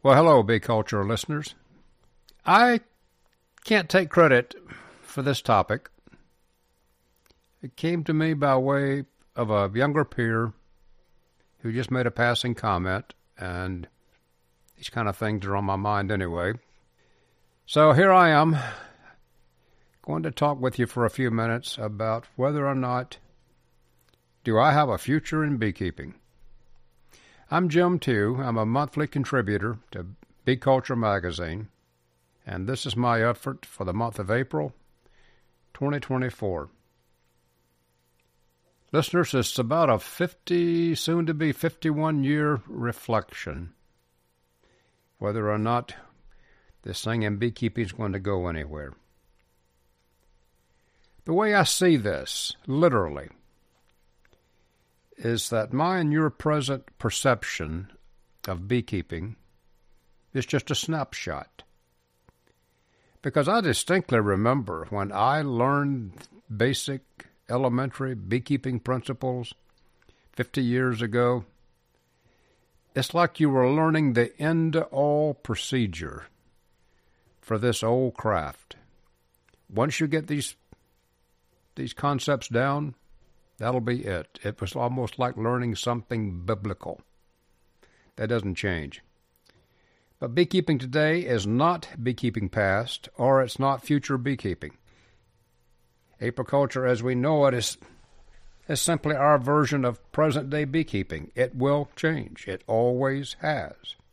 Well, hello, bee culture listeners. I can't take credit for this topic. It came to me by way of a younger peer who just made a passing comment, and these kind of things are on my mind anyway. So here I am, going to talk with you for a few minutes about whether or not do I have a future in beekeeping. I'm Jim Tew. I'm a monthly contributor to Bee Culture magazine, and this is my effort for the month of April 2024. Listeners, it's about a 50, soon to be 51-year reflection whether or not this thing in beekeeping is going to go anywhere. The way I see this, literally, is that my and your present perception of beekeeping is just a snapshot. Because I distinctly remember when I learned basic elementary beekeeping principles 50 years ago, it's like you were learning the end-all procedure for this old craft. Once you get these concepts down, that'll be it. It was almost like learning something biblical. That doesn't change. But beekeeping today is not beekeeping past, or it's not future beekeeping. Apiculture as we know it is simply our version of present-day beekeeping. It will change. It always has.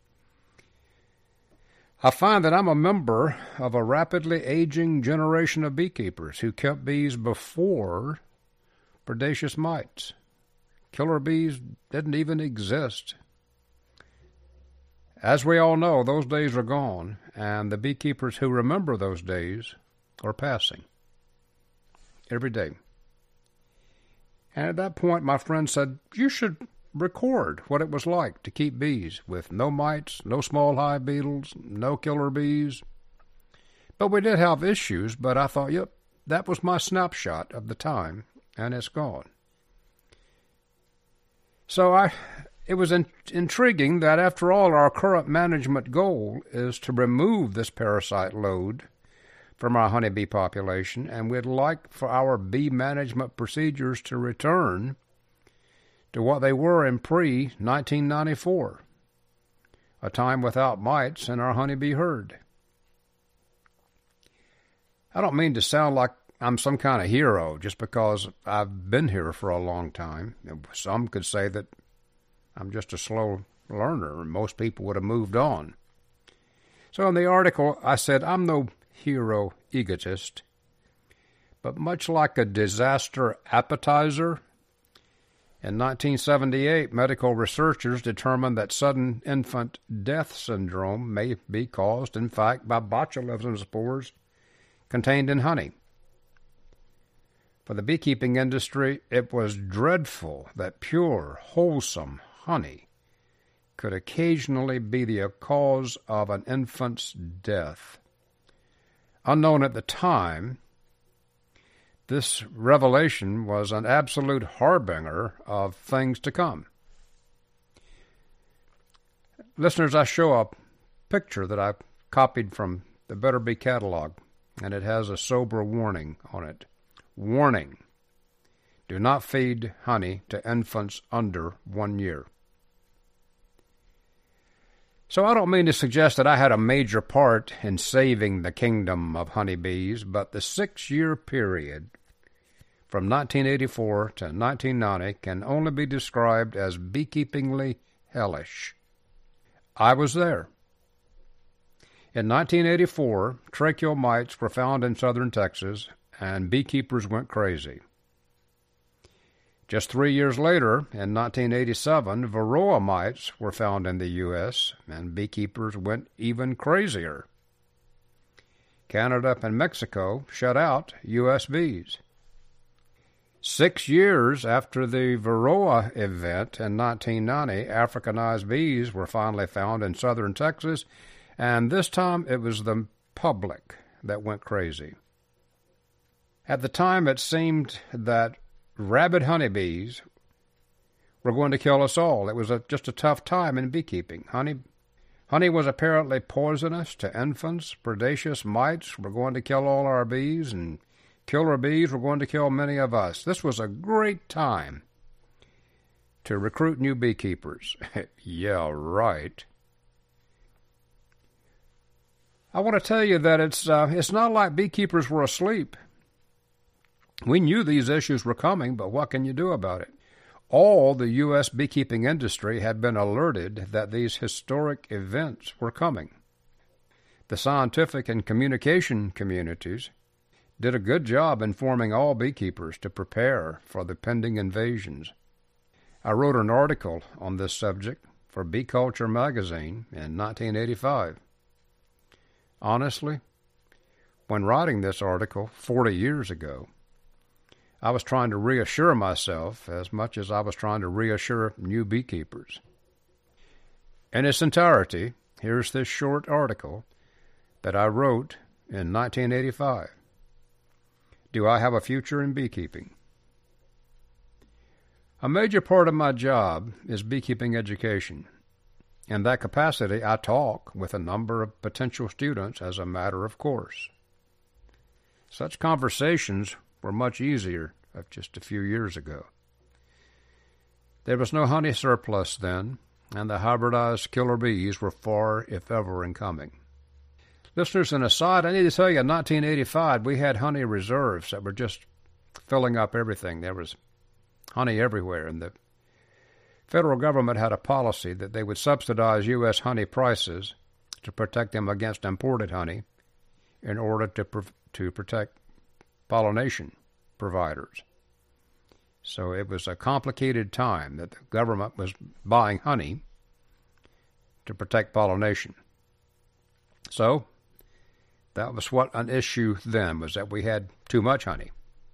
I find that I'm a member of a rapidly aging generation of beekeepers who kept bees before predaceous mites. Killer bees didn't even exist. As we all know, those days are gone, and the beekeepers who remember those days are passing every day. And at that point, my friend said, you should record what it was like to keep bees with no mites, no small hive beetles, no killer bees. But we did have issues, but I thought, yep, that was my snapshot of the time, and it's gone. So it was intriguing that after all, our current management goal is to remove this parasite load from our honeybee population, and we'd like for our bee management procedures to return to what they were in pre-1994, a time without mites in our honeybee herd. I don't mean to sound like I'm some kind of hero just because I've been here for a long time. Some could say that I'm just a slow learner, and most people would have moved on. So in the article, I said, I'm no hero egotist, but much like a disaster appetizer, in 1978, medical researchers determined that sudden infant death syndrome may be caused, in fact, by botulism spores contained in honey. For the beekeeping industry, it was dreadful that pure, wholesome honey could occasionally be the cause of an infant's death. Unknown at the time, this revelation was an absolute harbinger of things to come. Listeners, I show a picture that I copied from the Better Bee catalog, and it has a sober warning on it. Warning: do not feed honey to infants under 1 year. So I don't mean to suggest that I had a major part in saving the kingdom of honeybees, but the 6-year period from 1984 to 1990 can only be described as beekeepingly hellish. I was there. In 1984, tracheal mites were found in southern Texas, and beekeepers went crazy. Just 3 years later, in 1987, varroa mites were found in the U.S., and beekeepers went even crazier. Canada and Mexico shut out U.S. bees. 6 years after the varroa event in 1990, Africanized bees were finally found in southern Texas, and this time it was the public that went crazy. At the time, it seemed that rabid honeybees were going to kill us all. It was just a tough time in beekeeping. Honey Honey was apparently poisonous to infants. Predaceous mites were going to kill all our bees, and killer bees were going to kill many of us. This was a great time to recruit new beekeepers. Yeah, right. I want to tell you that it's not like beekeepers were asleep. We knew these issues were coming, but what can you do about it? All the U.S. beekeeping industry had been alerted that these historic events were coming. The scientific and communication communities did a good job informing all beekeepers to prepare for the pending invasions. I wrote an article on this subject for Bee Culture magazine in 1985. Honestly, when writing this article 40 years ago, I was trying to reassure myself as much as I was trying to reassure new beekeepers. In its entirety, here's this short article that I wrote in 1985. Do I have a future in beekeeping? A major part of my job is beekeeping education. In that capacity, I talk with a number of potential students as a matter of course. Such conversations were much easier just a few years ago. There was no honey surplus then, and the hybridized killer bees were far, if ever, in coming. Listeners, an aside, I need to tell you, in 1985, we had honey reserves that were just filling up everything. There was honey everywhere, and the federal government had a policy that they would subsidize U.S. honey prices to protect them against imported honey in order to protect pollination providers. So it was a complicated time that the government was buying honey to protect pollination. So that was what an issue then was, that we had too much honey.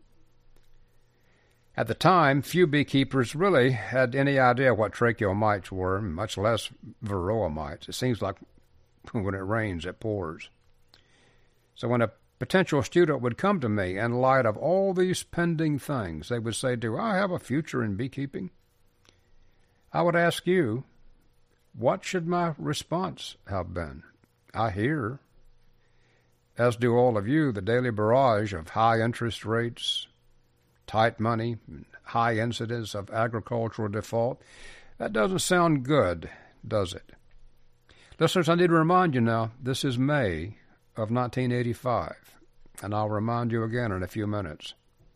At the time, few beekeepers really had any idea what tracheal mites were, much less varroa mites. It seems like when it rains, it pours. So when a potential student would come to me in light of all these pending things, they would say, do I have a future in beekeeping? I would ask you, what should my response have been? I hear, as do all of you, the daily barrage of high interest rates, tight money, high incidence of agricultural default. That doesn't sound good, does it? Listeners, I need to remind you now, this is May of 1985, and I'll remind you again in a few minutes.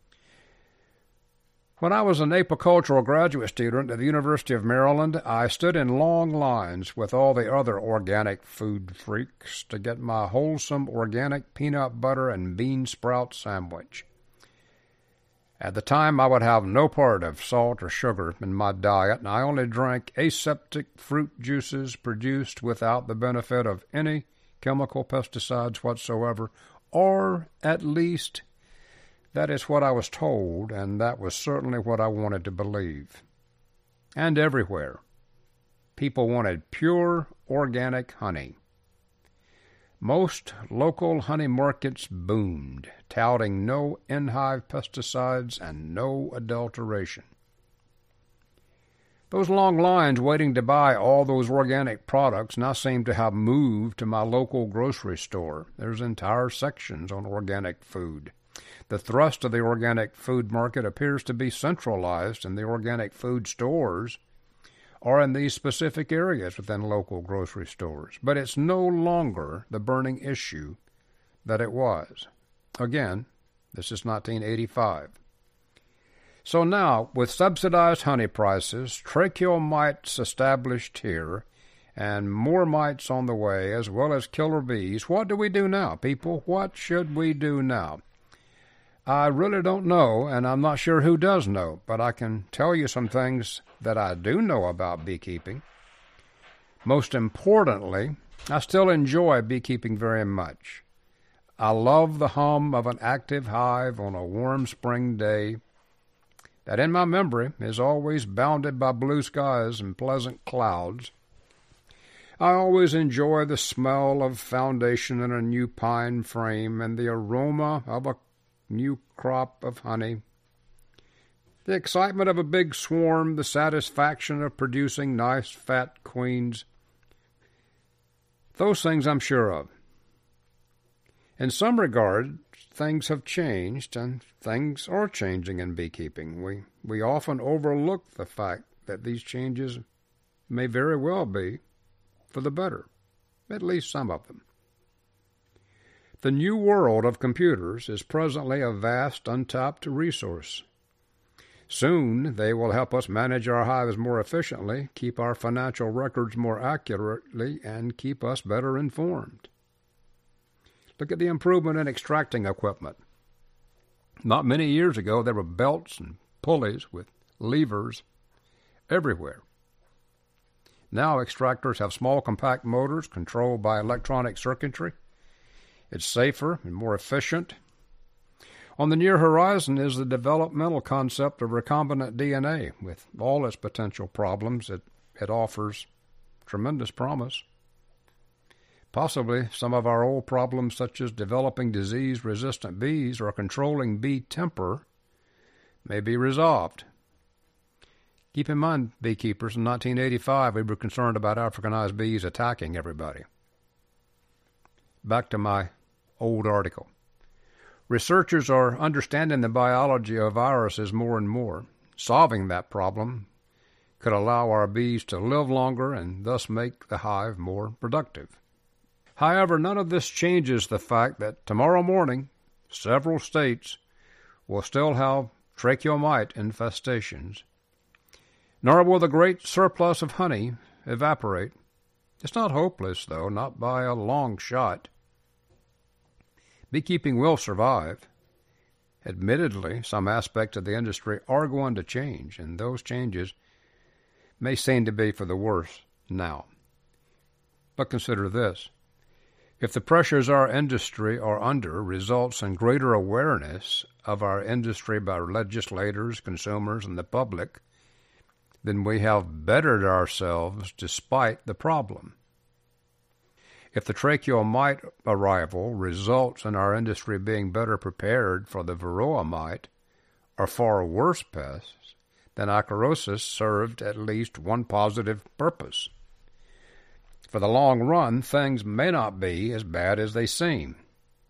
When I was an apicultural graduate student at the University of Maryland, I stood in long lines with all the other organic food freaks to get my wholesome organic peanut butter and bean sprout sandwich. At the time, I would have no part of salt or sugar in my diet, and I only drank aseptic fruit juices produced without the benefit of any chemical pesticides whatsoever, or at least that is what I was told, and that was certainly what I wanted to believe. And everywhere, people wanted pure organic honey. Most local honey markets boomed, touting no in-hive pesticides and no adulteration. Those long lines waiting to buy all those organic products now seem to have moved to my local grocery store. There's entire sections on organic food. The thrust of the organic food market appears to be centralized in the organic food stores or in these specific areas within local grocery stores. But it's no longer the burning issue that it was. Again, this is 1985. So now, with subsidized honey prices, tracheal mites established here, and more mites on the way, as well as killer bees, what do we do now, people? What should we do now? I really don't know, and I'm not sure who does know, but I can tell you some things that I do know about beekeeping. Most importantly, I still enjoy beekeeping very much. I love the hum of an active hive on a warm spring day that in my memory is always bounded by blue skies and pleasant clouds. I always enjoy the smell of foundation in a new pine frame and the aroma of a new crop of honey. The excitement of a big swarm, the satisfaction of producing nice fat queens. Those things I'm sure of. In some regard, things have changed, and things are changing in beekeeping. We often overlook the fact that these changes may very well be for the better, at least some of them. The new world of computers is presently a vast, untapped resource. Soon they will help us manage our hives more efficiently, keep our financial records more accurately, and keep us better informed. Look at the improvement in extracting equipment. Not many years ago, there were belts and pulleys with levers everywhere. Now extractors have small, compact motors controlled by electronic circuitry. It's safer and more efficient. On the near horizon is the developmental concept of recombinant DNA. With all its potential problems, it offers tremendous promise. Possibly some of our old problems, such as developing disease-resistant bees or controlling bee temper, may be resolved. Keep in mind, beekeepers, in 1985 we were concerned about Africanized bees attacking everybody. Back to my old article. Researchers are understanding the biology of viruses more and more. Solving that problem could allow our bees to live longer and thus make the hive more productive. However, none of this changes the fact that tomorrow morning, several states will still have tracheomite infestations, nor will the great surplus of honey evaporate. It's not hopeless, though, not by a long shot. Beekeeping will survive. Admittedly, some aspects of the industry are going to change, and those changes may seem to be for the worse now. But consider this. If the pressures our industry are under results in greater awareness of our industry by legislators, consumers, and the public, then we have bettered ourselves despite the problem. If the tracheomite arrival results in our industry being better prepared for the varroa mite or far worse pests, then Icorosis served at least one positive purpose. For the long run, things may not be as bad as they seem.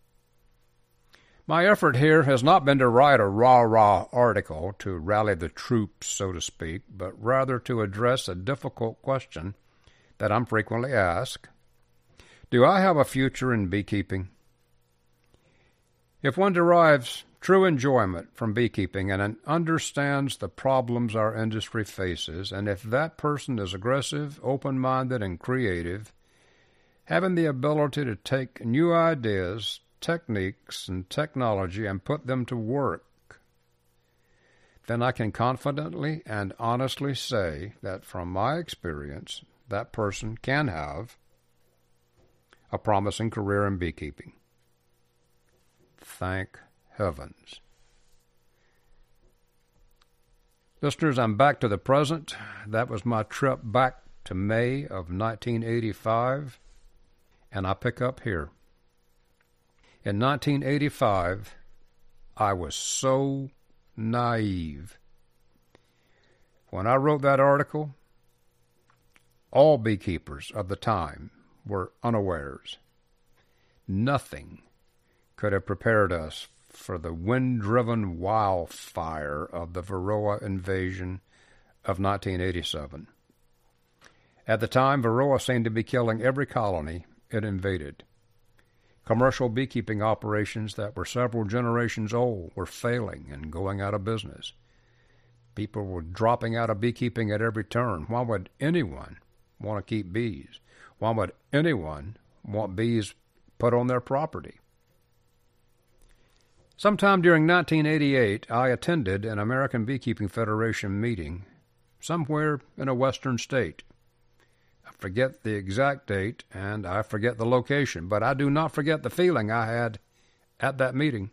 My effort here has not been to write a rah-rah article to rally the troops, so to speak, but rather to address a difficult question that I'm frequently asked. Do I have a future in beekeeping? If one derives true enjoyment from beekeeping and understands the problems our industry faces, and if that person is aggressive, open-minded, and creative, having the ability to take new ideas, techniques, and technology and put them to work, then I can confidently and honestly say that from my experience, that person can have a promising career in beekeeping. Thank heavens. Listeners, I'm back to the present. That was my trip back to May of 1985, and I pick up here. In 1985, I was so naive. When I wrote that article, all beekeepers of the time were unawares. Nothing could have prepared us for the wind-driven wildfire of the Varroa invasion of 1987. At the time, Varroa seemed to be killing every colony it invaded. Commercial beekeeping operations that were several generations old were failing and going out of business. People were dropping out of beekeeping at every turn. Why would anyone want to keep bees? Why would anyone want bees put on their property? Sometime during 1988, I attended an American Beekeeping Federation meeting somewhere in a western state. I forget the exact date, and I forget the location, but I do not forget the feeling I had at that meeting.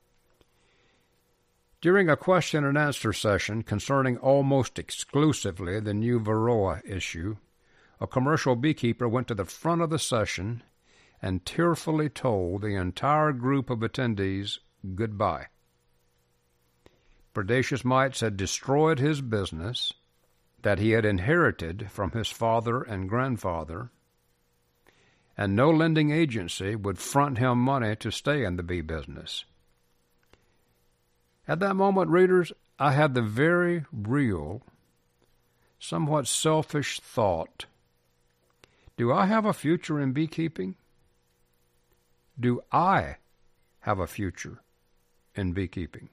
During a question-and-answer session concerning almost exclusively the new Varroa issue, a commercial beekeeper went to the front of the session and tearfully told the entire group of attendees goodbye. Predaceous mites had destroyed his business that he had inherited from his father and grandfather, and no lending agency would front him money to stay in the bee business. At that moment, readers, I had the very real, somewhat selfish thought, do I have a future in beekeeping? Do I have a future in beekeeping?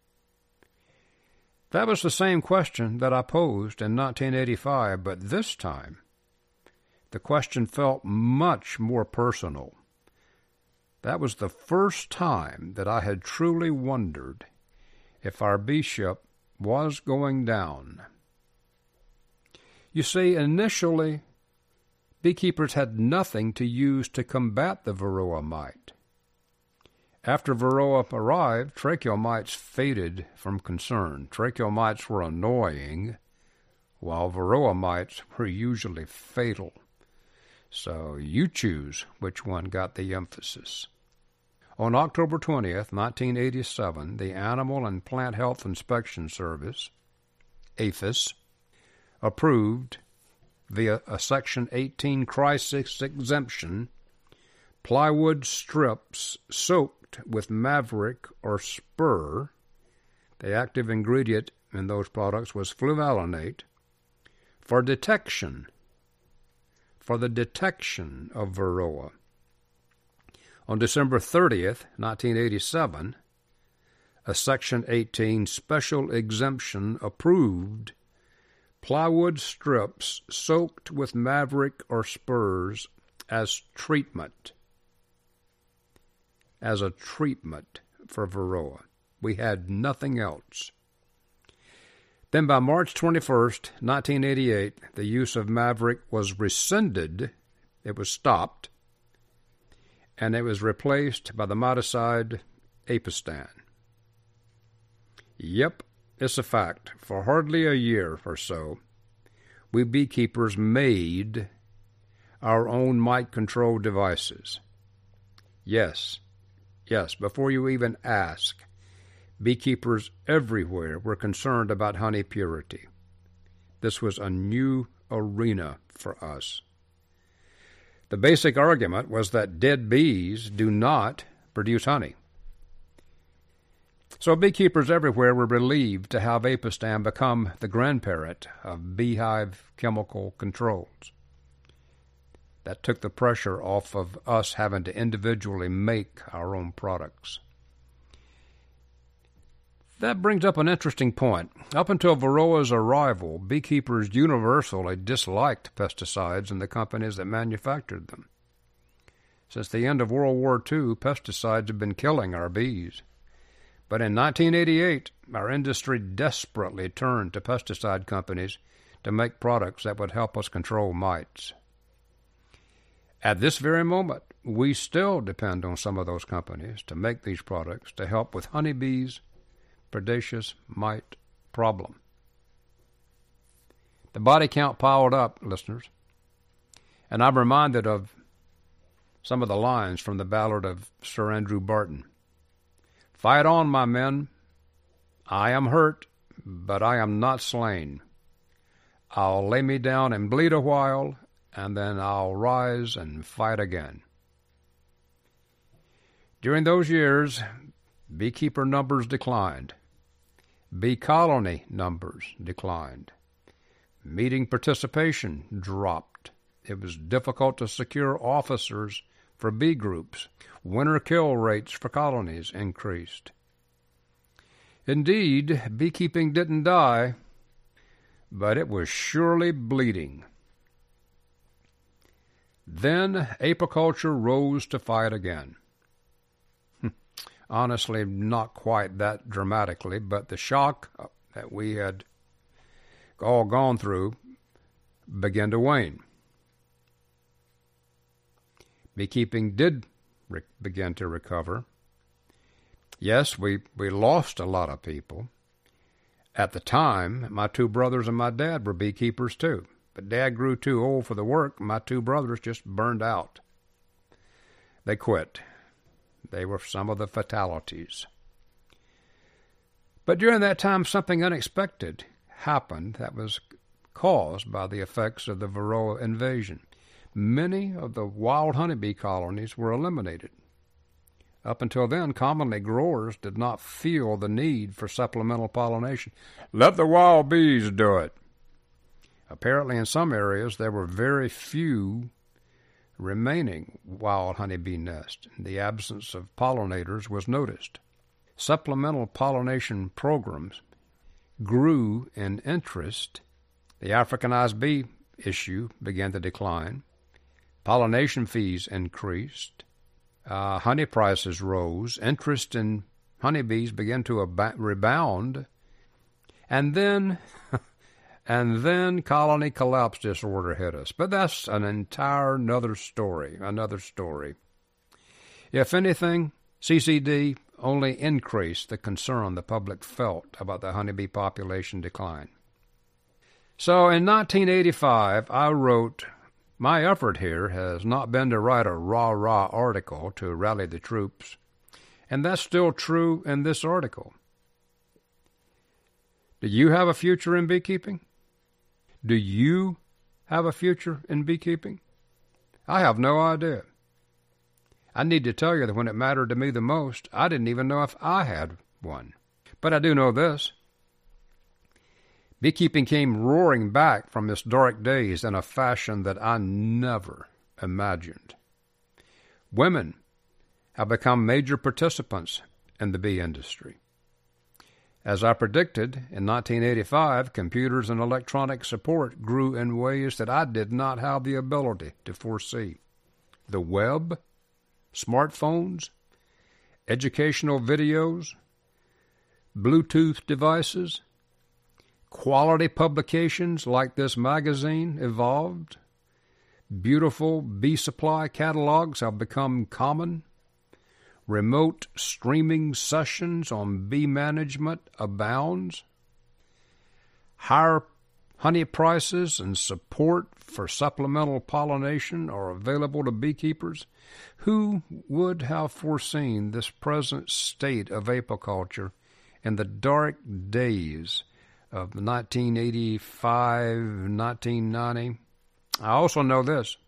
That was the same question that I posed in 1985, but this time the question felt much more personal. That was the first time that I had truly wondered if our bee ship was going down. You see, initially, beekeepers had nothing to use to combat the varroa mite. After varroa arrived, tracheal mites faded from concern. Tracheal mites were annoying, while varroa mites were usually fatal. So you choose which one got the emphasis. On October 20th, 1987, the Animal and Plant Health Inspection Service, APHIS, approved, via a Section 18 crisis exemption, plywood strips soaked with Maverick or Spur. The active ingredient in those products was fluvalinate for the detection of varroa. On December 30th, 1987, a Section 18 special exemption approved plywood strips soaked with Maverick or Spurs as a treatment for varroa. We had nothing else. Then by March 21st, 1988, the use of Maverick was rescinded. It was stopped, and it was replaced by the miticide Apistan. Yep, it's a fact. For hardly a year or so, we beekeepers made our own mite control devices. Yes, before you even ask, beekeepers everywhere were concerned about honey purity. This was a new arena for us. The basic argument was that dead bees do not produce honey. So beekeepers everywhere were relieved to have Apistan become the grandparent of beehive chemical controls. That took the pressure off of us having to individually make our own products. That brings up an interesting point. Up until varroa's arrival, beekeepers universally disliked pesticides and the companies that manufactured them. Since the end of World War II, pesticides have been killing our bees. But in 1988, our industry desperately turned to pesticide companies to make products that would help us control mites. At this very moment, we still depend on some of those companies to make these products to help with honeybees' predaceous mite problem. The body count piled up, listeners, and I'm reminded of some of the lines from the ballad of Sir Andrew Barton. Fight on, my men. I am hurt, but I am not slain. I'll lay me down and bleed a while, and then I'll rise and fight again. During those years, beekeeper numbers declined. Bee colony numbers declined. Meeting participation dropped. It was difficult to secure officers for bee groups. Winter kill rates for colonies increased. Indeed, beekeeping didn't die, but it was surely bleeding. Then apiculture rose to fight again. Honestly, not quite that dramatically, but the shock that we had all gone through began to wane. Beekeeping did begin to recover. Yes, we lost a lot of people. At the time, my two brothers and my dad were beekeepers too. But Dad grew too old for the work. My two brothers just burned out. They quit. They were some of the fatalities. But during that time, something unexpected happened that was caused by the effects of the Varroa invasion. many of the wild honeybee colonies were eliminated. Up until then, commonly growers did not feel the need for supplemental pollination. Let the wild bees do it. Apparently, in some areas, there were very few remaining wild honeybee nests. The absence of pollinators was noticed. Supplemental pollination programs grew in interest. The Africanized bee issue began to decline. Pollination fees increased. Honey prices rose. Interest in honeybees began to rebound. And then colony collapse disorder hit us. But that's another story. If anything, CCD only increased the concern the public felt about the honeybee population decline. So in 1985, I wrote, "My effort here has not been to write a rah-rah article to rally the troops," and that's still true in this article. Do you have a future in beekeeping? Do you have a future in beekeeping? I have no idea. I need to tell you that when it mattered to me the most, I didn't even know if I had one. But I do know this. Beekeeping came roaring back from its dark days in a fashion that I never imagined. Women have become major participants in the bee industry. As I predicted, in 1985, computers and electronic support grew in ways that I did not have the ability to foresee. The web, smartphones, educational videos, Bluetooth devices, quality publications like this magazine evolved. Beautiful bee supply catalogs have become common. Remote streaming sessions on bee management abounds. Higher honey prices and support for supplemental pollination are available to beekeepers. Who would have foreseen this present state of apiculture in the dark days of 1985, 1990? I also know this.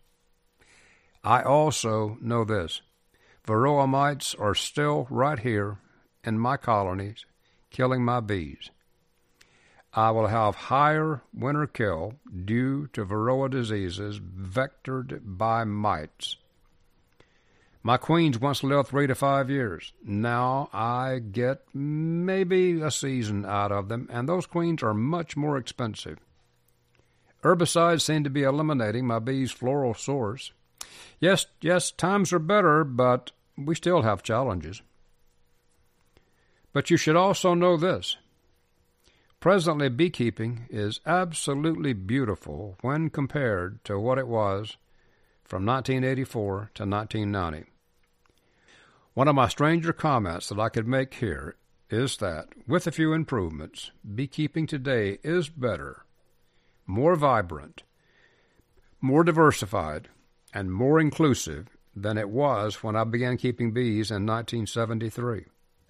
Varroa mites are still right here in my colonies, killing my bees. I will have higher winter kill due to Varroa diseases vectored by mites. My queens once lived 3 to 5 years. Now I get maybe a season out of them, and those queens are much more expensive. Herbicides seem to be eliminating my bees' floral source. Yes, times are better, but we still have challenges. But you should also know this. Presently, beekeeping is absolutely beautiful when compared to what it was from 1984 to 1990. One of my stranger comments that I could make here is that, with a few improvements, beekeeping today is better, more vibrant, more diversified, and more inclusive than it was when I began keeping bees in 1973.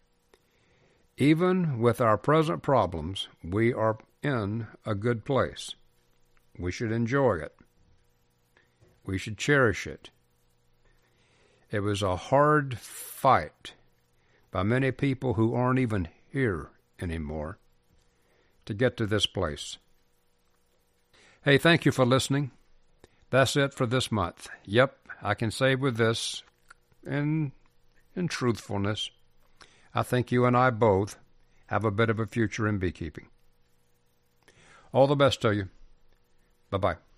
Even with our present problems, we are in a good place. We should enjoy it. We should cherish it. It was a hard fight by many people who aren't even here anymore to get to this place. Hey, thank you for listening. That's it for this month. Yep, I can say with this, in truthfulness, I think you and I both have a bit of a future in beekeeping. All the best to you. Bye-bye.